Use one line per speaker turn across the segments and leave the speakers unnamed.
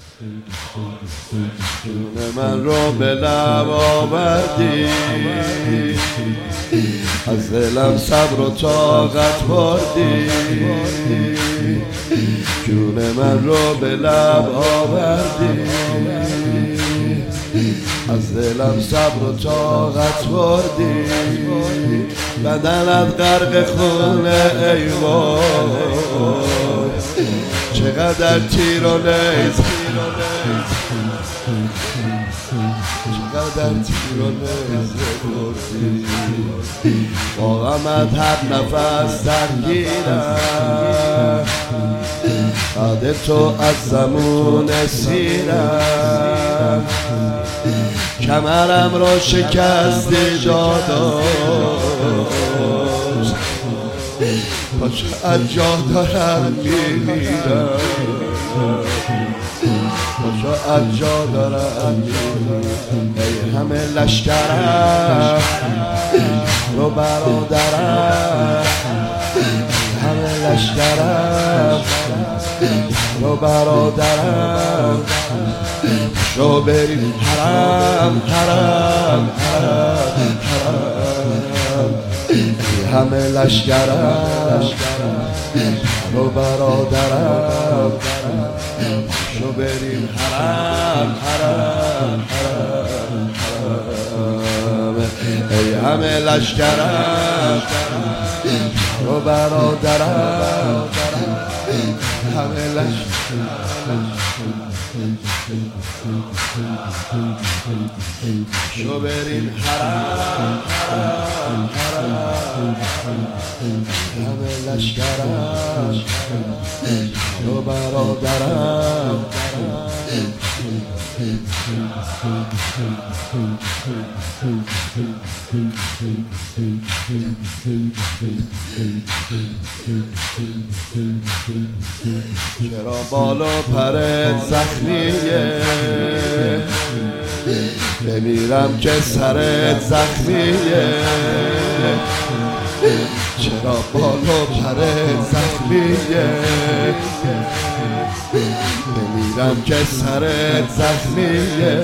جون من رو به لب آوردی، از دلم صبر و طاقت بردی. جون من رو به لب آوردی، از دلم صبر و طاقت بردی. بدنت غرق خونه ای وای، چقدر تیر و نیز، چقدر تیر و نیز بردی. با غمت هر نفس درگیرم، بعد تو از زمون سیرم. کمرم را شکستی جا داشت، تا چه از جا دارم میمیرم، تا چه از جا دارم میمیرم. ای همه لشکرم رو برادرم، همه لشکرم رو برادرم. شو بریم حرم حرم حرم حرم. همه لشکرم رو برادرم. شو بریم حرم حرم حرم حرم. ای همه لشکرم رو برادرم، همه لشکرم شو بریم حرم حرم حرم. همه لشکرم رو برادرم. چرا بالا پرت زخمیه، بمیرم که سرت زخمیه. چرا بالا پرت زخمیه، بمیرم که سرت زخمیه.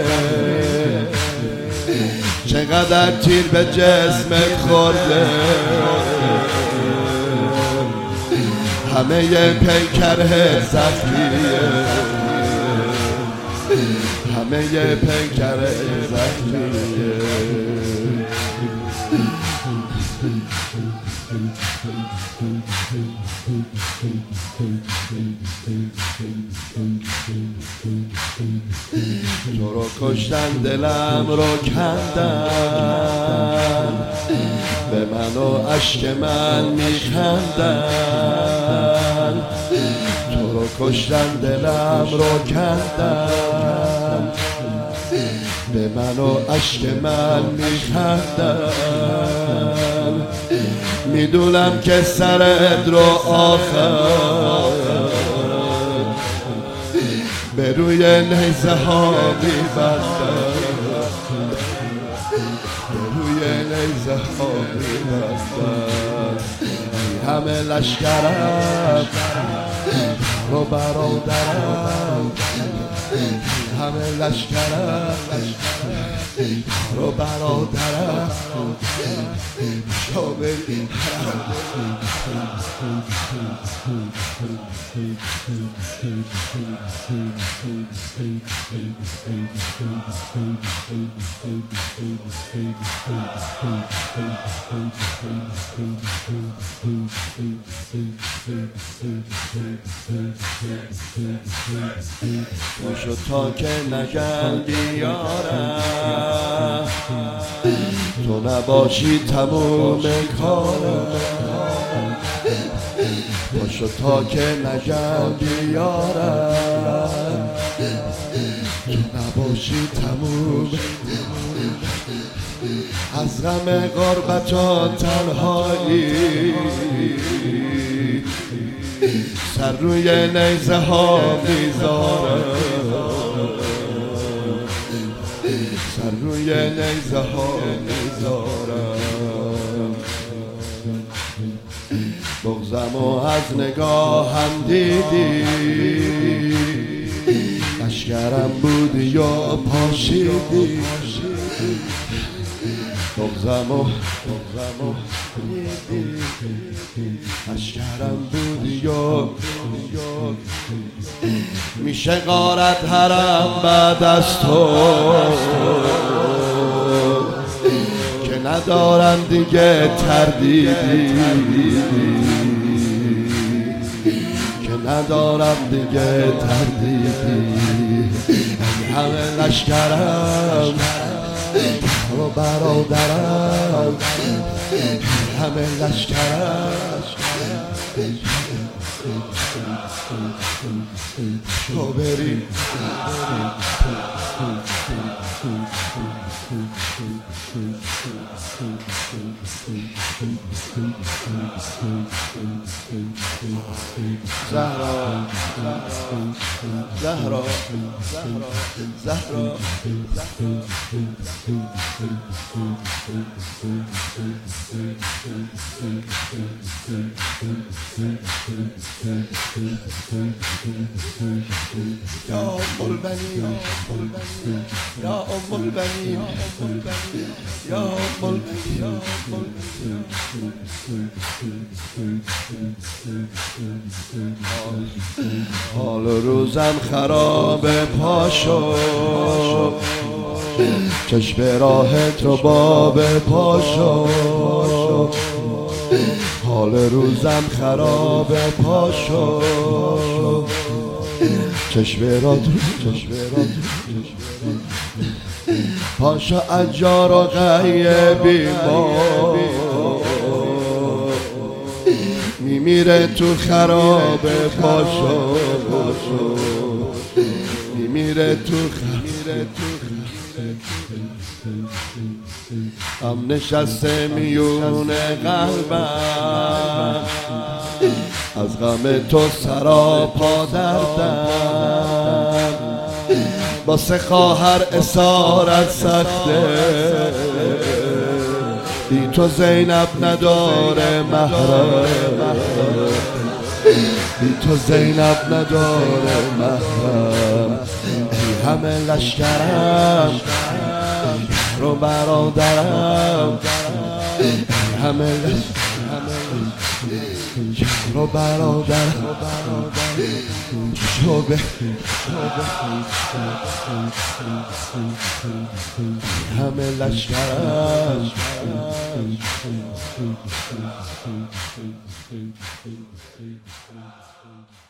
چقدر تیر به جسمت خورده، همه پیکرت زخمیه، همه پیکرت زخمیه. تو رو کشتن دلم رو کندن، به من و اشک من میخندن. تو رو کشتن دلم رو کندن، به من و اشک من میخندن. میدونم که سرت رو آخر به روی نیزه ها میبندن، به روی نیزه ها میبندن. همه لشکرم رو برادرم، همه لشکرم رو برادرم. شو بریم باشو تا که نگم بیارم، تو نباشی تموم کارم. باشو تا که نگم بیارم، تو نباشی تموم. از غم غربت و تنهایی سر روی نیزه ها میذارم، سر روی نیزه ها میذارم. بغضم و از نگاهم دیدی، اشک لشکرم بودی یا پاشیدی بغزمو لشکرم بودی یا میشه غارت حرم بعد از تو که ندارم دیگه تردیدی که ندارم دیگه تردیدی همه لشکرم و برادرم همه لشکرم تو بری زهرا زهرا زهرا یا ام البنین یا ام البنین یا ام البنین حال روزم خراب پاشو چشم راهت رو باب پاشو حال روزم خراب پاشو چشم را پاشو اجار و غیبی ما میمیره تو خراب پاشو میمیره تو هم نشسته میون قلبم از غم تو سراپا دردم واسه خواهر اسارت سخته بی تو زینب نداره محرم بی تو زینب نداره محرم ای همه لشکرم رو برادرم همه رو برادرم شبه همه لشکرم